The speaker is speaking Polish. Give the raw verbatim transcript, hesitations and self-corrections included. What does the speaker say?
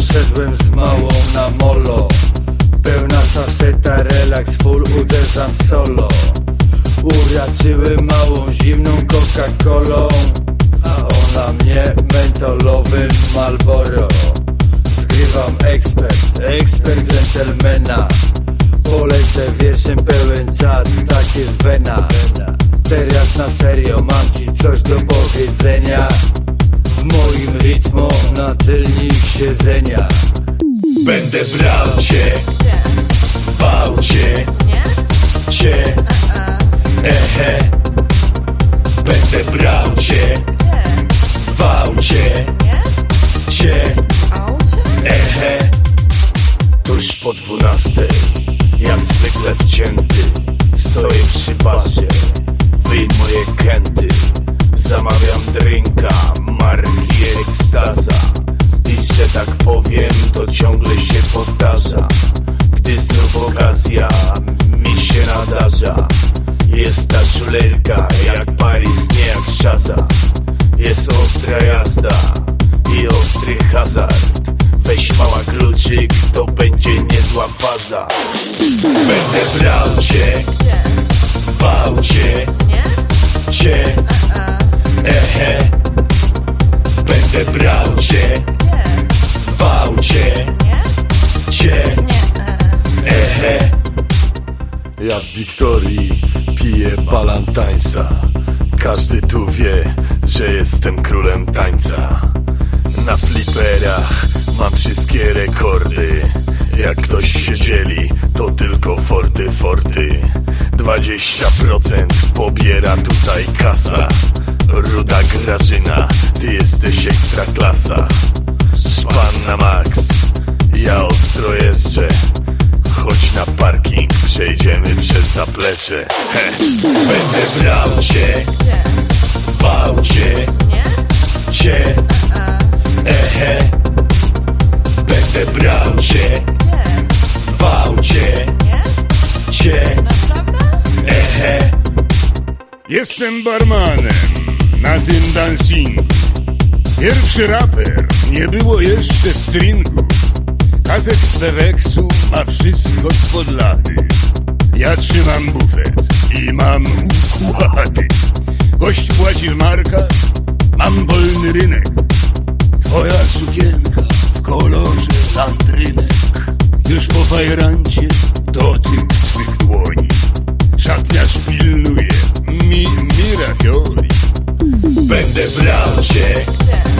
Poszedłem z małą na molo, pełna saszeta, relaks, full, uderzam solo. Uraczyłem małą zimną Coca-Colą, a ona mnie mentolowym Marlboro. Zgrywam ekspert, ekspert gentlemana. Polecę wierszem pełen czat, tak jest wena. Teraz na serio, mam ci coś do powiedzenia. W moim rytmu na tylnik siedzenia. Będę brał cię w aucie, cię, ehe. Będę brał cię w aucie, cię, ehe. Tuż po dwunastej, jak zwykle wcięty, stoję przy barze, wyjmuję kenty. Zamawiam drinka marki Ekstaza i że tak powiem, to ciągle się powtarza. Gdy znów okazja mi się nadarza, jest ta szulerka jak Paris, nie jak Szaza. Jest ostra jazda i ostry hazard. Weź mała kluczyk, to będzie niezła faza. Będę brał cię w aucie, cię, ehe. Będę brał cię w aucie, cię, ehe. Ja w Wiktorii piję balantańsa. Każdy tu wie, że jestem królem tańca. Na fliperach mam wszystkie rekordy. Jak ktoś się dzieli, to tylko forty, forty. Dwadzieścia procent pobiera tutaj kasa. Ruda Grażyna, ty jesteś ekstra klasa. Szpan na max, ja ostro jeżdżę. Chodź na parking, przejdziemy przez zaplecze. He. Będę brał cię w aucie, cię, ehe. Będę brał cię w aucie, cię, ehe. Jestem barmanem na tym dancingu. Pierwszy raper, nie było jeszcze stringów. Kazek z Peweksu ma wszystko spod lady. Ja trzymam bufet i mam układy. Gość płaci w markach, mam wolny rynek. Twoja sukienka w kolorze landrynek. Już po fajrancie dotyk twych dłoni. Szatniarz pilnuje mi, mi ravioli. Będę brał cię